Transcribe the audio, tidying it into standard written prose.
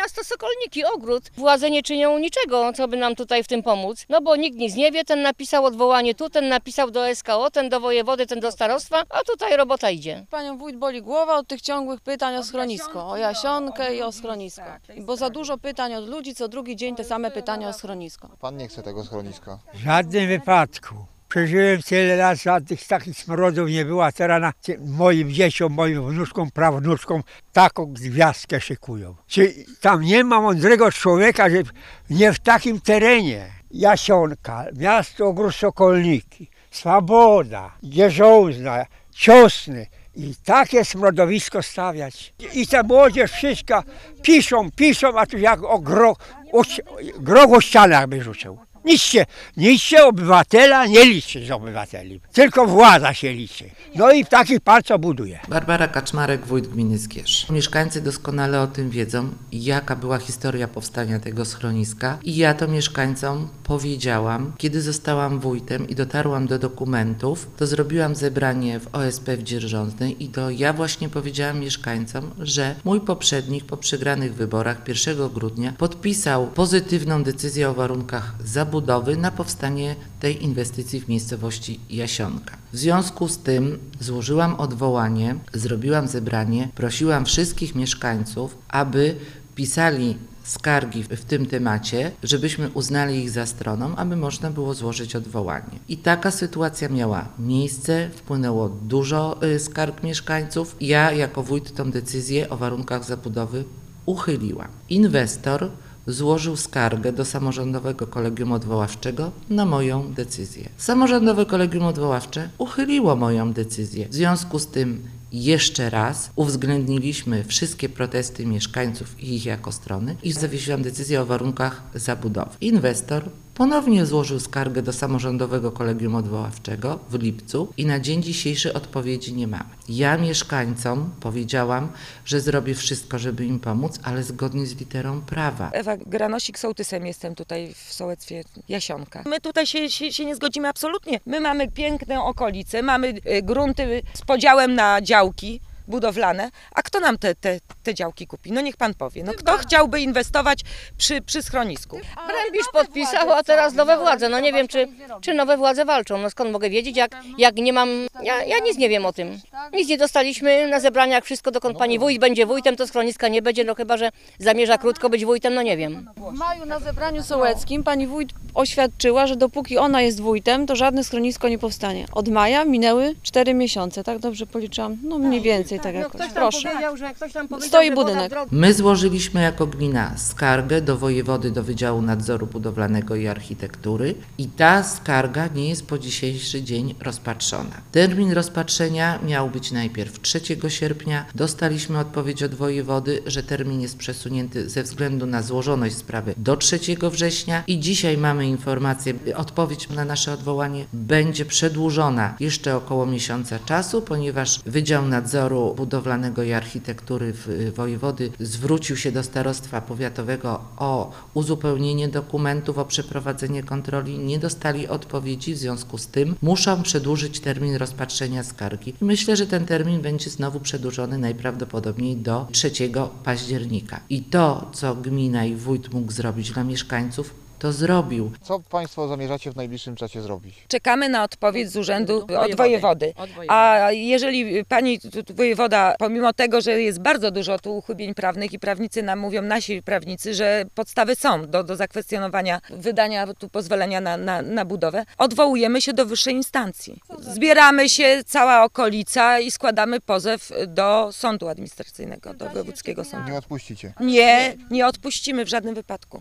miasto Sokolniki, ogród. Władze nie czynią niczego, co by nam tutaj w tym pomóc. No bo nikt nic nie wie, ten napisał odwołanie tu, ten napisał do SKO, ten do wojewody, ten do starostwa, a tutaj robota idzie. Panią wójt boli głowa od tych ciągłych pytań o schronisko, o Jasionkę i o schronisko. Bo za dużo pytań od ludzi, co drugi dzień te same pytania o schronisko. Pan nie chce tego schroniska? W żadnym wypadku. Przeżyłem tyle lat, żadnych takich smrodów nie było, a teraz moim dzieciom, moim wnuczkom, prawnuczkom taką gwiazdkę szykują. Czy tam nie ma mądrego człowieka, że nie w takim terenie? Jasionka, miasto Ogród Sokolniki, Swoboda, Gierzązna, Ciosny. I takie smrodowisko stawiać. I ta młodzież wszystko piszą, a tu jak groch o ścianach by rzucił. Nic się obywatela nie liczy z obywateli, tylko władza się liczy. No i taki pan co buduje. Barbara Kaczmarek, wójt gminy Zgierz. Mieszkańcy doskonale o tym wiedzą, jaka była historia powstania tego schroniska i ja to mieszkańcom powiedziałam, kiedy zostałam wójtem i dotarłam do dokumentów, to zrobiłam zebranie w OSP w Dzierżąznej i to ja właśnie powiedziałam mieszkańcom, że mój poprzednik po przegranych wyborach 1 grudnia podpisał pozytywną decyzję o warunkach zabudowy na powstanie tej inwestycji w miejscowości Jasionka. W związku z tym złożyłam odwołanie, zrobiłam zebranie, prosiłam wszystkich mieszkańców, aby pisali skargi w tym temacie, żebyśmy uznali ich za stroną, aby można było złożyć odwołanie. I taka sytuacja miała miejsce, wpłynęło dużo skarg mieszkańców. Ja jako wójt tą decyzję o warunkach zabudowy uchyliłam. Inwestor złożył skargę do Samorządowego Kolegium Odwoławczego na moją decyzję. Samorządowe Kolegium Odwoławcze uchyliło moją decyzję. W związku z tym jeszcze raz uwzględniliśmy wszystkie protesty mieszkańców i ich jako strony i zawiesiłam decyzję o warunkach zabudowy. Inwestor ponownie złożył skargę do Samorządowego Kolegium Odwoławczego w lipcu i na dzień dzisiejszy odpowiedzi nie mamy. Ja mieszkańcom powiedziałam, że zrobię wszystko, żeby im pomóc, ale zgodnie z literą prawa. Ewa Granosik, sołtysem jestem tutaj w sołectwie Jasionka. My tutaj się nie zgodzimy absolutnie. My mamy piękne okolice, mamy grunty z podziałem na działki budowlane, a kto nam te działki kupi? No niech pan powie. No kto chciałby inwestować przy schronisku? Brębisz podpisał, a teraz nowe władze. No nie wiem, czy nowe władze walczą. No skąd mogę wiedzieć, jak nie mam... Ja nic nie wiem o tym. Nic nie dostaliśmy na zebraniach, wszystko dokąd pani wójt będzie wójtem, to schroniska nie będzie, no chyba, że zamierza krótko być wójtem, no nie wiem. W maju na zebraniu sołeckim pani wójt oświadczyła, że dopóki ona jest wójtem, to żadne schronisko nie powstanie. Od maja minęły 4 miesiące, tak dobrze policzyłam? No mniej więcej tak jakoś. Proszę. Stoi budynek. My złożyliśmy jako gmina skargę do wojewody, do Wydziału Nadzoru Budowlanego i Architektury i ta skarga nie jest po dzisiejszy dzień rozpatrzona. Termin rozpatrzenia miał być najpierw 3 sierpnia. Dostaliśmy odpowiedź od wojewody, że termin jest przesunięty ze względu na złożoność sprawy do 3 września i dzisiaj mamy informację, odpowiedź na nasze odwołanie będzie przedłużona jeszcze około miesiąca czasu, ponieważ Wydział Nadzoru Budowlanego i Architektury wojewody zwrócił się do starostwa powiatowego o uzupełnienie dokumentów, o przeprowadzenie kontroli. Nie dostali odpowiedzi, w związku z tym muszą przedłużyć termin rozpatrzenia skargi. Myślę, że ten termin będzie znowu przedłużony najprawdopodobniej do 3 października. I to, co gmina i wójt mógł zrobić dla mieszkańców, to zrobił. Co państwo zamierzacie w najbliższym czasie zrobić? Czekamy na odpowiedź z urzędu od wojewody. A jeżeli pani wojewoda, pomimo tego, że jest bardzo dużo tu uchybień prawnych i prawnicy nam mówią, nasi prawnicy, że podstawy są do zakwestionowania wydania tu pozwolenia na budowę, odwołujemy się do wyższej instancji. Zbieramy się, cała okolica i składamy pozew do sądu administracyjnego, do wojewódzkiego sądu. Nie odpuścicie? Nie odpuścimy w żadnym wypadku.